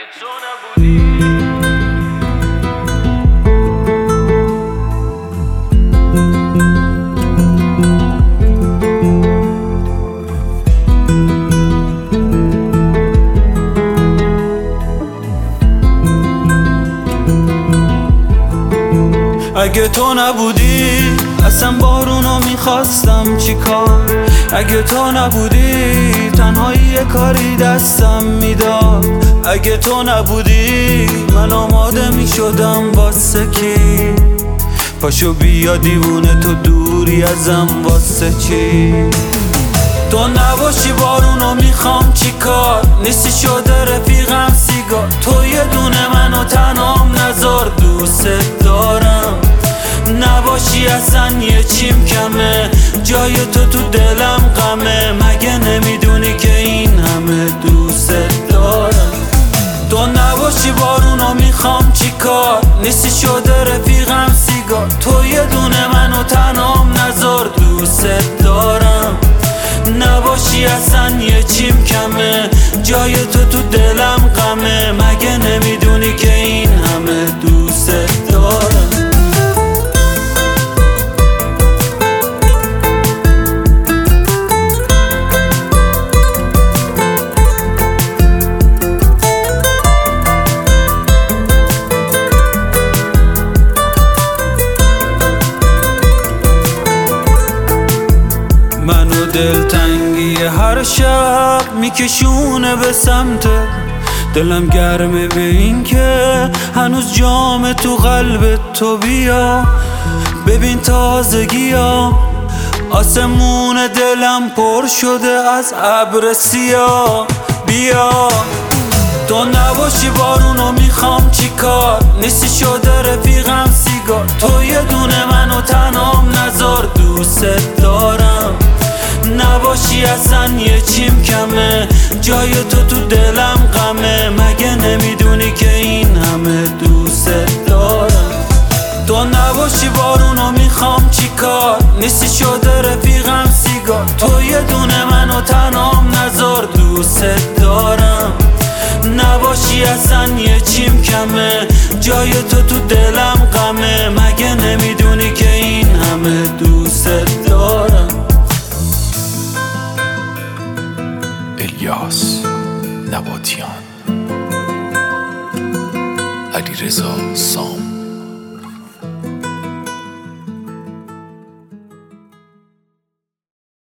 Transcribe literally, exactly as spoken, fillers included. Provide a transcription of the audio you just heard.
تو نبودی. اگه تو نبودی اصلا بارونو میخواستم چی کار. اگه تو نبودی تنهایی یه کاری دستم میداد. اگه تو نبودی من آماده میشدم واسه کی. پاشو بیا دیوونه تو دوری ازم واسه چی. تو نباشی بارونو میخوام چی کار. نیستی شده رفیقم سیگار. تو یه دونه منو تنهام نذار دوست دارم. نباشی اصلا یه چیم کمه. جای تو تو دلم غمه. مگه نمیدونی که این همه دوست دارم. تو نباشی بارونو میخوام چی کار. نیستی شده رفیقم سیگار. تو یه دونه منو تنهام نذار دوست دارم. نباشی اصلا یه چیم کمه. جای تو تو دلم غمه. مگه نمیدونی که این همه دوست دارم. منو دلتنگی هر شب میکشونه به سمت. دلم گرمه به این که هنوز جام تو قلب تو. بیا ببین تازگی ها. آسمون دلم پر شده از ابر سیاه. بیا تو نباشی بارونو میخوام چی کار. نیستی شده رفیقم سیگار. تو یه دونه منو تنهام نذار دوست دارم. نباشی اصلا یه چیم کمه. جای تو تو دلم غمه. مگه نمیدونی که این همه دوست دارم. تو نباشی بارونو میخوام چی کار. نیستی شده رفیقم سیگار. تو یه دونه منو تنهام نذار دوست دارم. نباشی اصلا یه چیم کمه. جای تو تو دلم غمه. مگه نمیدونی که این همه دوست دارم. الیاس نباتیان، علیرضا سام.